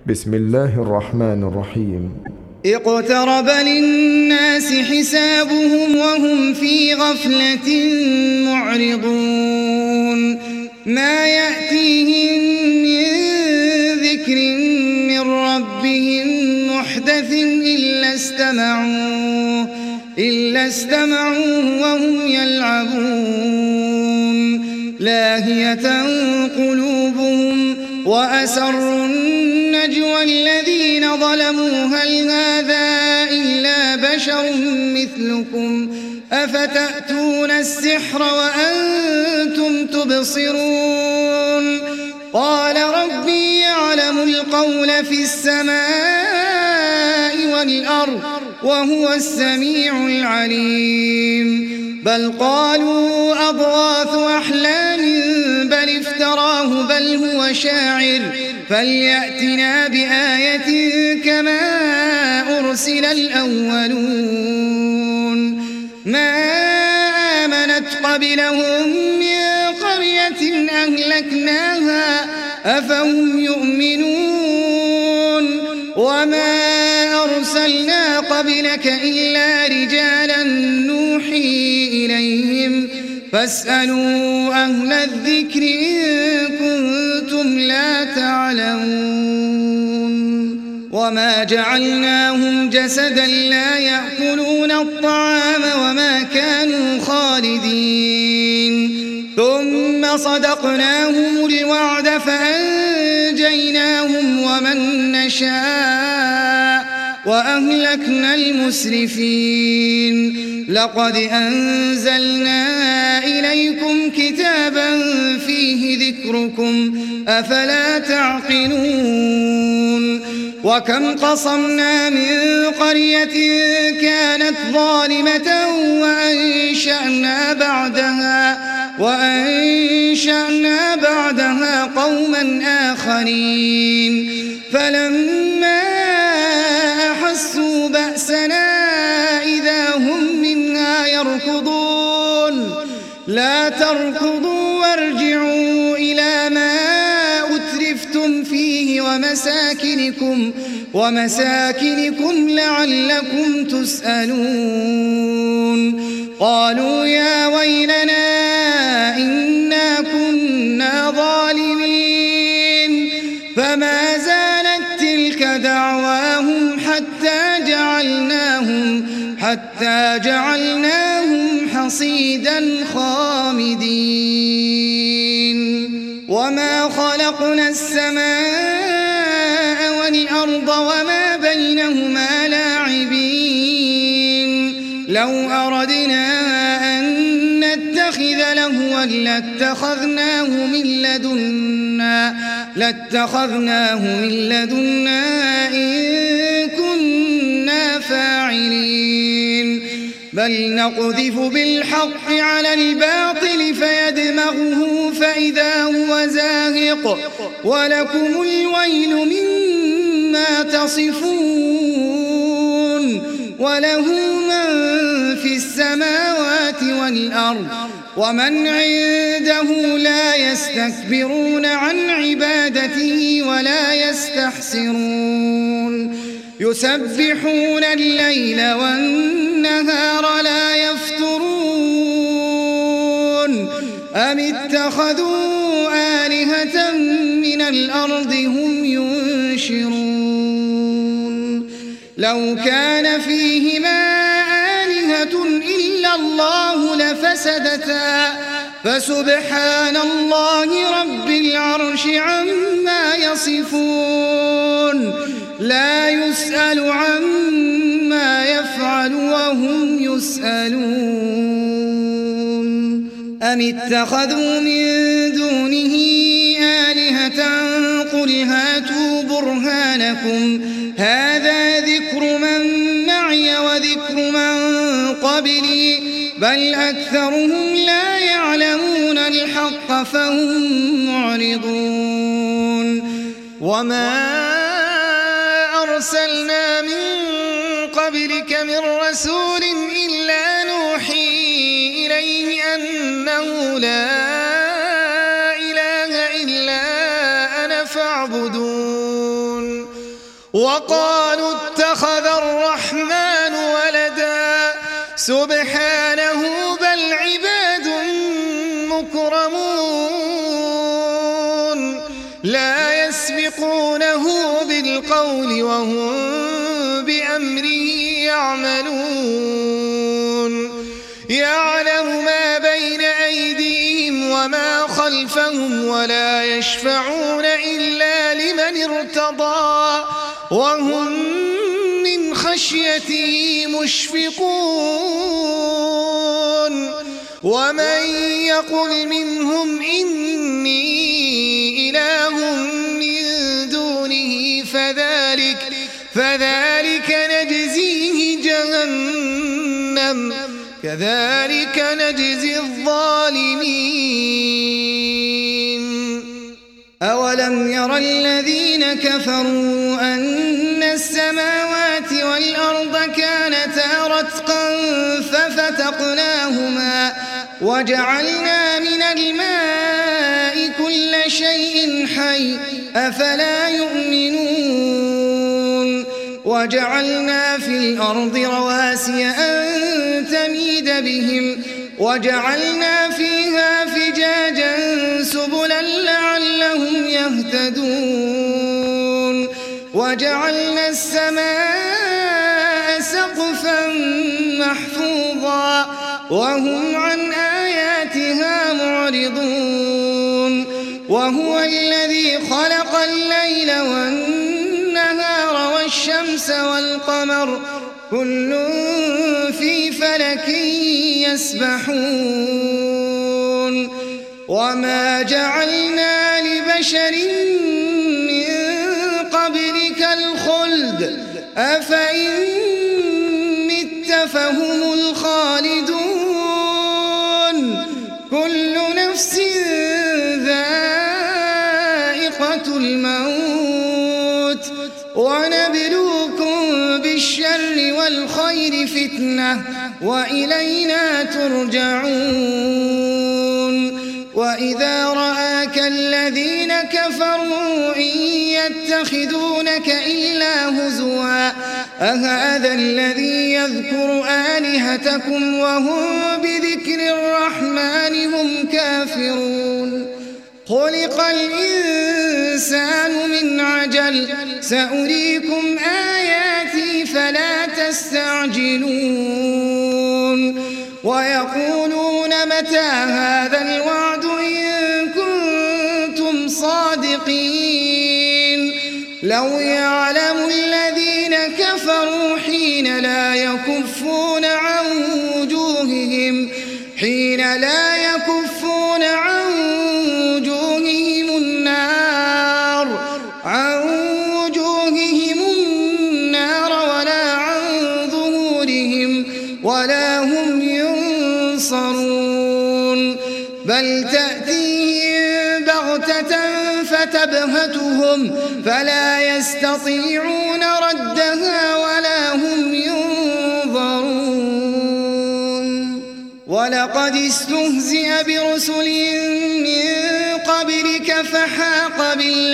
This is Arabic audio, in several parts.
بسم الله الرحمن الرحيم. اقترب للناس حسابهم وهم في غفلة معرضون ما يأتيهم من ذكر من ربهم محدث إلا استمعوه وهم يلعبون لاهية قلوبهم وأسروا النجوى الذين ظلموا هل هذا إلا بشر مثلكم أفتأتون السحر وأنتم تبصرون قال ربي يعلم القول في السماء والأرض وهو السميع العليم بل قالوا أضغاث أحلام بل افتراه بل هو شاعر فليأتنا بآية كما أرسل الأولون ما آمنت قبلهم من قرية أهلكناها أفهم يؤمنون وما أرسلنا قبلك إلا رجالا نوحي إليهم فاسألوا أهل الذكر إن كنتم لا تعلمون وما جعلناهم جسدا لا يأكلون الطعام وما كانوا خالدين ثم صدقناهم الوعد فأنجيناهم ومن نشاء وأهلكنا المسرفين لقد أنزلنا إليكم كتابا فيه ذكركم أفلا تعقلون وكم قصمنا من قرية كانت ظالمة وأنشأنا بعدها قوما آخرين فلما أحسوا بأسنا إذا هم منها يركضون لا تركضوا وارجعوا إلى ما أترفتم فيه ومساكنكم لعلكم تسألون قالوا يا ويلنا إنا كنا ظالمين فما زالت تلك دعواهم حتى جعلناهم حصيدا خامدين وما خلقنا السماء والأرض وما بينهما لاعبين لو أردنا أن نتخذ لهوا لاتخذناه من لدنا إن كنا فاعلين بل نقذف بالحق على الباطل فيدمغه فإذا هو زاهق ولكم الويل مما تصفون وله من في السماوات والأرض ومن عنده لا يستكبرون عن عبادته ولا يستحسرون يسبحون الليل والنهار لا يفترون أم اتخذوا آلهة من الأرض هم ينشرون لو كان فيهما آلهة إلا الله لفسدتا فسبحان الله رب العرش عما يصفون لا يسأل عما يفعل وهم يسألون أم اتخذوا من دونه آلهة قل هاتوا برهانكم هذا ذكر من معي وذكر من قبلي بل أكثرهم لا يعلمون الحق فهم معرضون وما أرسلنا من قبلك من رسول إلا نوحي إليه أنه لا إله إلا أنا فاعبدون وقالوا اتخذ الرحمن ولدا سبحانه بل عباد مكرمون لا يسبقونه بالقول وهم بأمره يعملون يعلم ما بين أيديهم وما خلفهم ولا يشفعون إلا لمن ارتضى وهم من خشيته مشفقون ومن يقل منهم إني إله من دونه فذلك نجزيه جهنم كذلك نجزي الظالمين أولم ير الذين كفروا أن السماوات والأرض كانتا رتقا ففتقناهما وجعلنا من الماء كل شيء حي أفلا يؤمنون وجعلنا في الأرض رواسي أن تميد بهم وجعلنا فيها فجاجا سبلا لعلهم يهتدون وجعلنا السماء سقفا محفوظا وهم عن آياتها معرضون وهو الذي خلق الليل والنهار والشمس والقمر كل في فلك يسبحون وما جعلنا لبشر من قبلك الخلد أفإن مت فهم الخالدون كل نفس ذائقة الموت ونبلوكم بالشر والخير فتنة وإلينا ترجعون وإذا رآك الذين كفروا إن يتخذونك إلا هزوا أهذا الذي يذكر آلهتكم وهم بذكر الرحمن هم كافرون خلق الإنسان من عجل سأريكم آياتي فلا تستعجلون ويقولون متى هذا الوعد إن كنتم صادقين لو يعلم الذين كفروا حين لا يكفون عن وجوههم النار ولا عن ظهورهم ولا هم ينصرون بل تأتيهم بغتة فتبهتهم فلا يستطيعون ردها ولا هم ينظرون ولقد استهزئ برسل من قبلك فحاق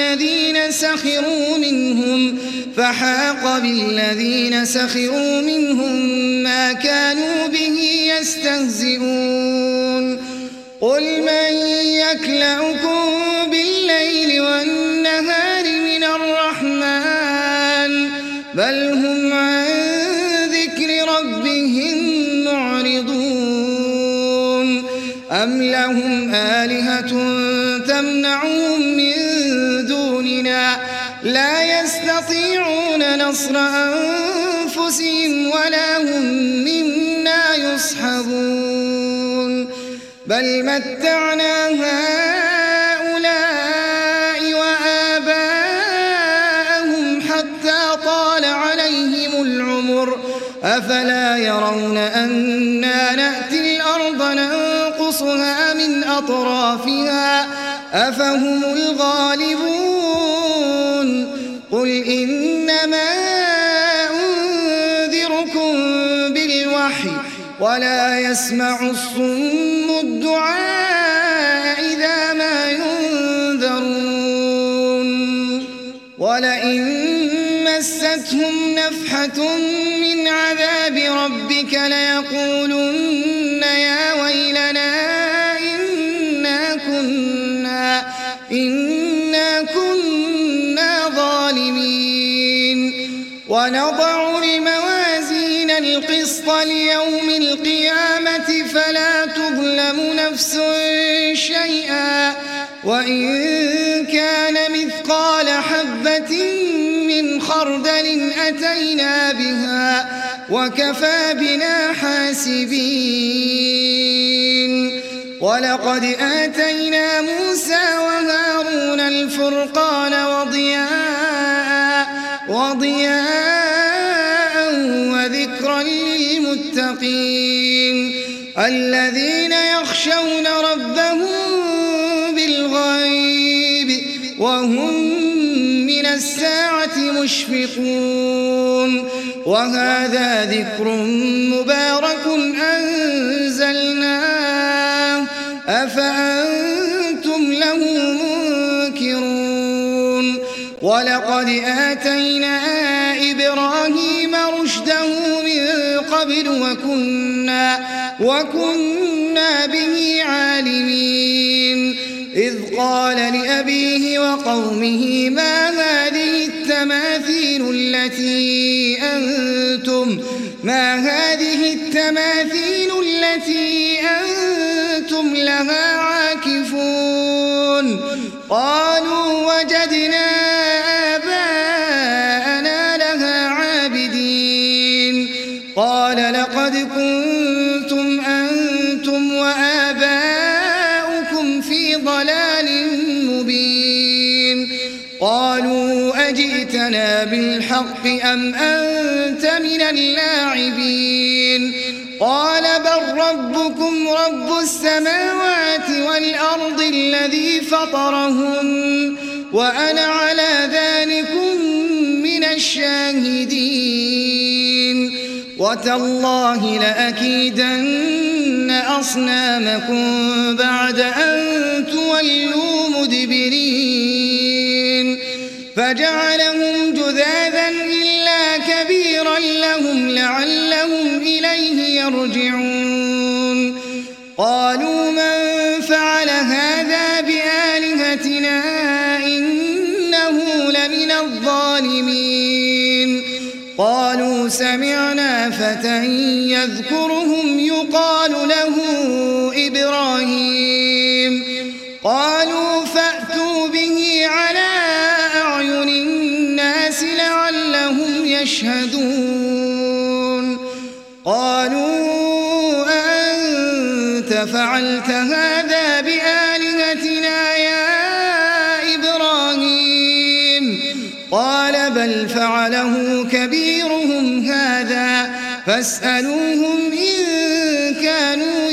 بالذين سخروا منهم ما كانوا به يستهزئون قل من يكلؤكم بالليل والنهار من الرحمن بل هم عن ذكر ربهم معرضون أم لهم آلهة تمنعهم من دوننا لا يستطيعون نصر أنفسهم ولا هم منا يصحبون بل متعنا هؤلاء وآباءهم حتى طال عليهم العمر أفلا يرون أنا نأتي الأرض ننقصها من أطرافها أفهم الغالبون قل إنما أنذركم بالوحي ولا يسمع الصم الدعاء إذا ما ينذرون ولئن مستهم نفحة من عذاب ربك ليقولن يا ويلنا إنا كنا ظالمين. ونضع الموازين القسط ليوم القيامة فلا تظلم نفس شيئا وإن كان مثقال حبة من خردل أتينا بها وكفى بنا حاسبين. ولقد آتينا موسى وهارون الفرقان وضياء وذكرا للمتقين الذين يخشون ربهم بالغيب وهم من الساعة مشفقون. وهذا ذكر مبارك أنزلناه أفأنتم له منكرون. ولقد آتينا إبراهيم رشده من قبل وكنا به عالمين. إذ قال لأبيه وقومه ما هذه التماثيل التي أنتم لها عاكفون. قالوا وجدنا آباءنا لها عابدين. قال لقد كنتم أنتم وآباؤكم في ضلال مبين. قالوا أجئتنا بالحق أم أنت من اللاعبين. قال بل ربكم رب السماوات والأرض الذي فطرهن وأنا على ذلكم من الشاهدين. وتالله لأكيدن أصنامكم بعد أن تولوا مدبرين. فجعلهم جذاذا إلا كبيرا لهم لعلهم إليه يرجعون. قالوا من فعل هذا بآلهتنا إنه لمن الظالمين. قالوا سمعنا فتى يذكرهم يقال له إبراهيم. قالوا فأتوا به على أعين الناس لعلهم يشهدون. قالوا أأنت فعلت هذا بآلهتنا يا إبراهيم؟ قال بل فعله كبيرهم هذا فاسألوهم إن كانوا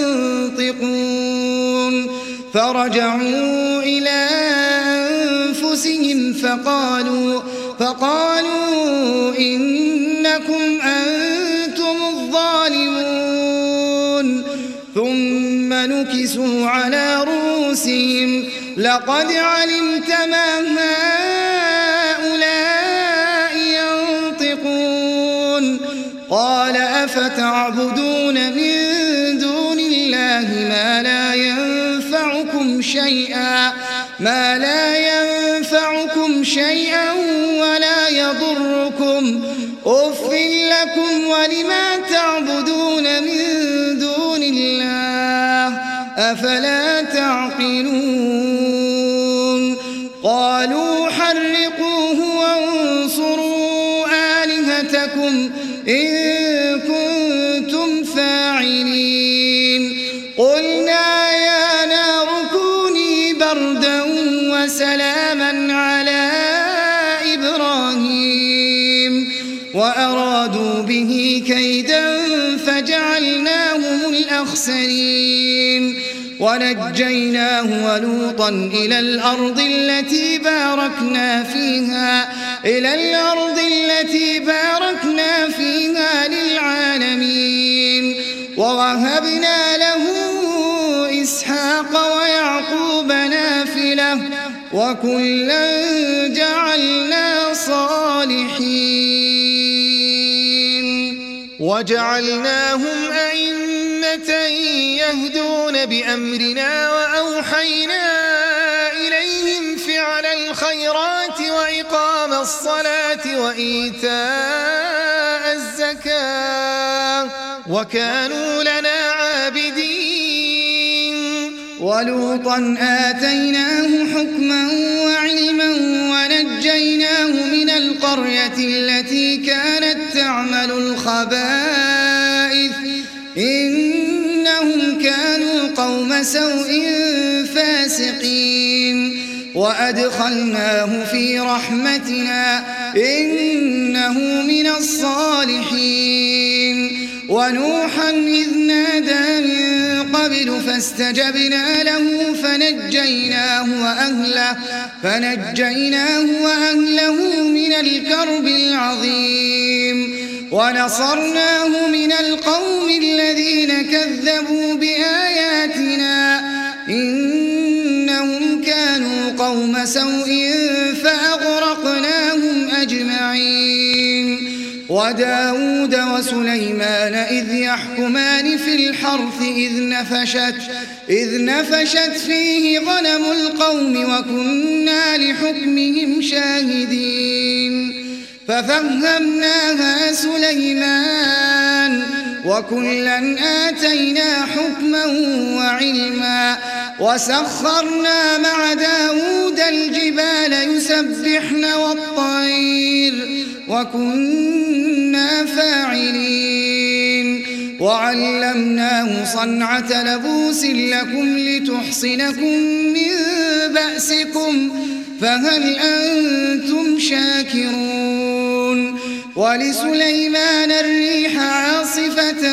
ينطقون. فرجعوا إلى أنفسهم فقالوا إنكم أنتم الظالمون. ثم نكسوا على رؤوسهم لقد علمت ما هؤلاء ينطقون. قال أفتعبدون من دون الله ما لا ينفعكم شيئا ولا يضركم أف لكم ولما تعبدون من دون الله أفلا تعقلون. قالوا حرقوه وانصروا آلهتكم إن كنتم فاعلين. قلنا يا نار كوني بردا وسلاما على إبراهيم وأرادوا به كيدا فجعلناهم الأخسرين. ونجيناه ولوطا إلى الأرض التي باركنا فيها للعالمين. ووهبنا له إسحاق ويعقوب نافلة وكلا جعلنا الصالحين وجعلناهم أئمة يهدون بأمرنا وأوحينا إليهم فعل الخيرات وإقام الصلاة وإيتاء الزكاة وكانوا لنا عابدين ولوطا آتيناه حكما وعلما ونجيناه من القرية التي كانت تعمل الخبائث إنهم كانوا قوم سوء فاسقين وأدخلناه في رحمتنا إنه من الصالحين ونوحا إذ نادى من قبل فاستجبنا له فنجيناه وأهله من الكرب العظيم ونصرناه من القوم الذين كذبوا بآياتنا إنهم كانوا قوم سوء فأغرقناهم أجمعين وداود وسليمان إذ يحكمان في الحرث إذ نفشت فيه غنم القوم وكنا لحكمهم شاهدين ففهمناها سليمان وكلا آتينا حكما وعلما وسخرنا مع داود الجبال يسبحن والطير وكنا فاعلين وعلمناه صنعة لبوس لكم لتحصنكم من بأسكم فهل أنتم شاكرون ولسليمان الريح عاصفة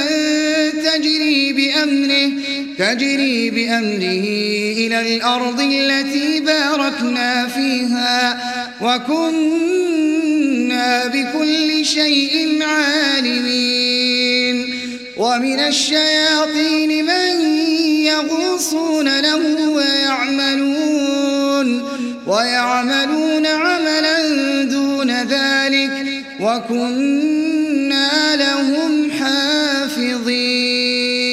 تجري بأمره إلى الأرض التي باركنا فيها وكنا بكل شيء عالمين ومن الشياطين من يغوصون له ويعملون عملا دون ذلك وكنا لهم حافظين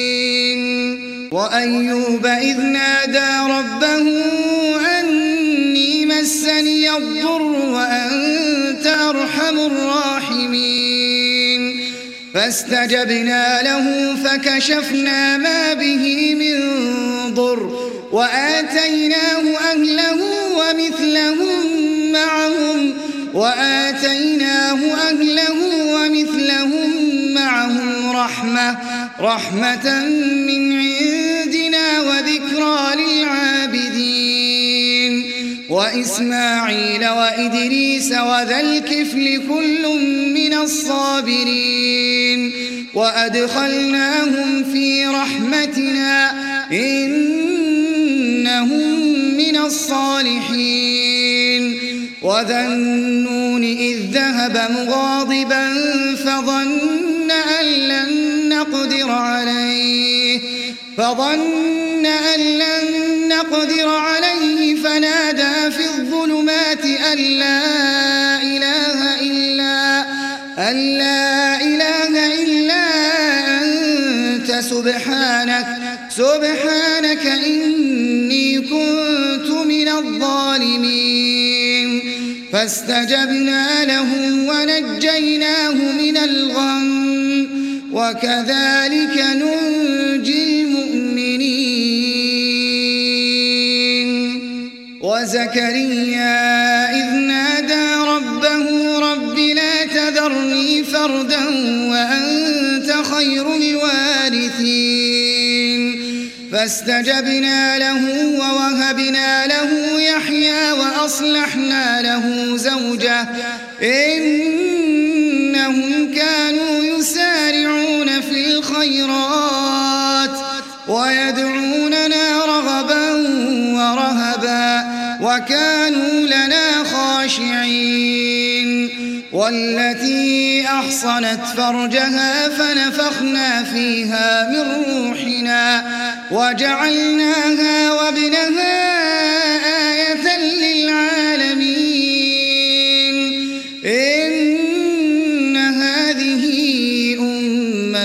وأيوب إذ نادى ربه أني مسني الضر وأنت أرحم الراحمين فاستجبنا له فكشفنا ما به من ضر وآتيناه أهله ومثلهم معهم رحمة من عندنا وذكرى للعابدين وإسماعيل وإدريس وذا الكفل كل من الصابرين وأدخلناهم في رحمتنا إنهم من الصالحين وذا النون إذ ذهب مغاضبا فظن أن لن نقدر عليه فنادى في الظلمات أن لا إله إلا أنت سبحانك إني كنت من الظالمين فاستجبنا له ونجيناه من الغم وكذلك ننجي المؤمنين وزكريا إذ نادى ربه رب لا تذرني فردا وأنت خير الوارثين فاستجبنا له ووهبنا له يحيى وأصلحنا له زوجه إنهم كانوا يسارعون في الخيرات ويدعوننا رغبا ورهبا وكانوا لنا خاشعين والتي أحصنت فرجها فنفخنا فيها من روحنا وجعلناها وابنها آية للعالمين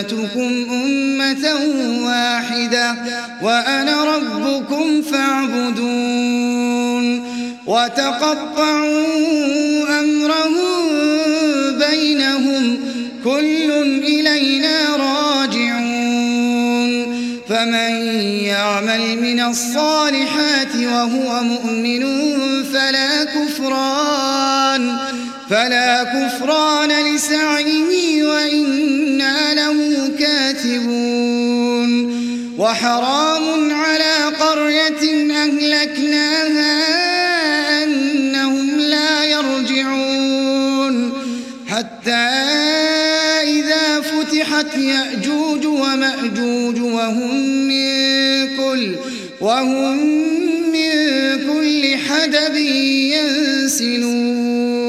أمتكم أمة واحدة وأنا ربكم فاعبدون وتقطعوا أمرهم بينهم كل إلينا راجعون فمن يعمل من الصالحات وهو مؤمن فلا كفران لسعيه وإنا له كاتبون وحرام على قرية أهلكناها أنهم لا يرجعون حتى إذا فتحت يأجوج ومأجوج وهم من كل حدب ينسلون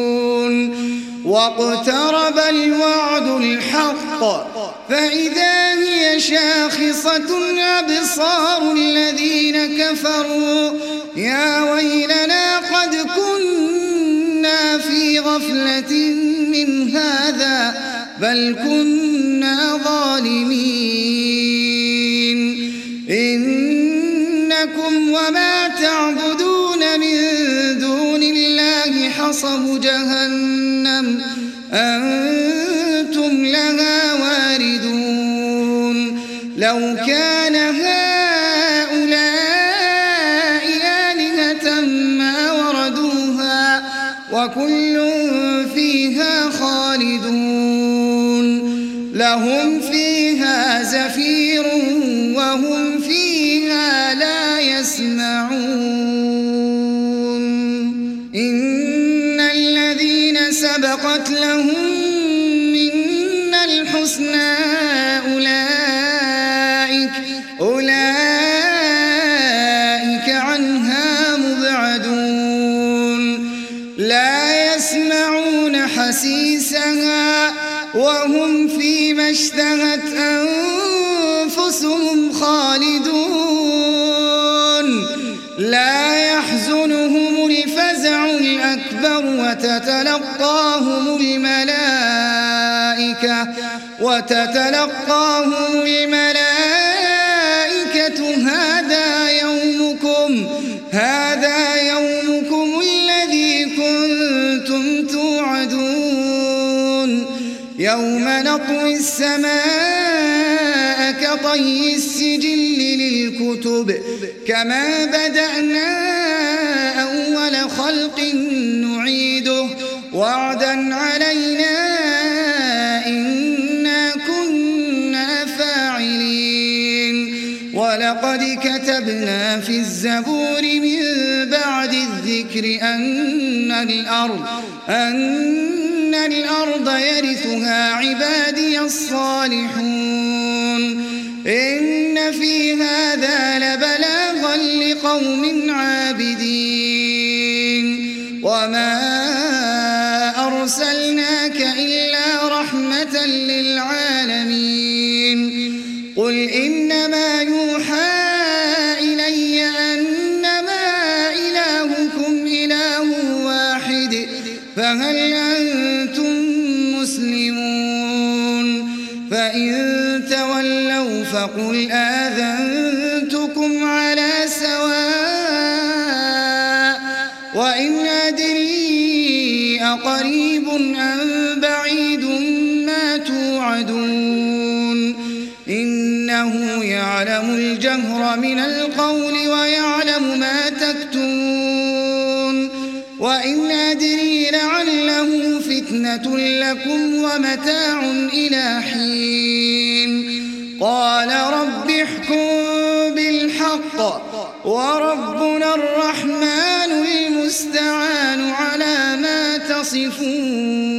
واقترب الوعد الحق فإذا هي شاخصة أبصار الذين كفروا يا ويلنا قد كنا في غفلة من هذا بل كنا ظالمين إنكم وما تعبدون من دون الله حصب جهنم أنتم لها واردون لو كان هؤلاء آلهة ما وردوها وكل فيها خالدون لهم فيها زفير وهم فيها لا يسمعون إن الذين سبقت لهم منا الحسنى أولئك عنها مبعدون لا يسمعون حسيسها وهم فيما اشتهت أنفسهم خالدون لا يحزنهم الفزع الأكبر وتتلقاهم الملائكة هذا يومكم الذي كنتم توعدون يوم نطوي السماء كطي السجل للكتب كما بدأنا أول خلق نعيده وعدا علينا إنا كنا فاعلين ولقد كتبنا في الزبور من بعد الذكر أن الأرض يرثها عبادي الصالحون إن في هذا لبلاغا لقوم عابدين وما أرسلناك إلا رحمة للعالمين قل إنما يوحى إلي أنما إلهكم إله واحد فهل أنتم مسلمون فإن تولوا فقل آذنتكم على سواء وإن أدري أقريب أم بعيد ما توعدون إنه يعلم الجهر من القول ويعلم ما تكتمون وإن أدري لعله فتنة لكم ومتاع إلى حين قال رب احكم بالحق وربنا الرحمن المستعان على ما تصفون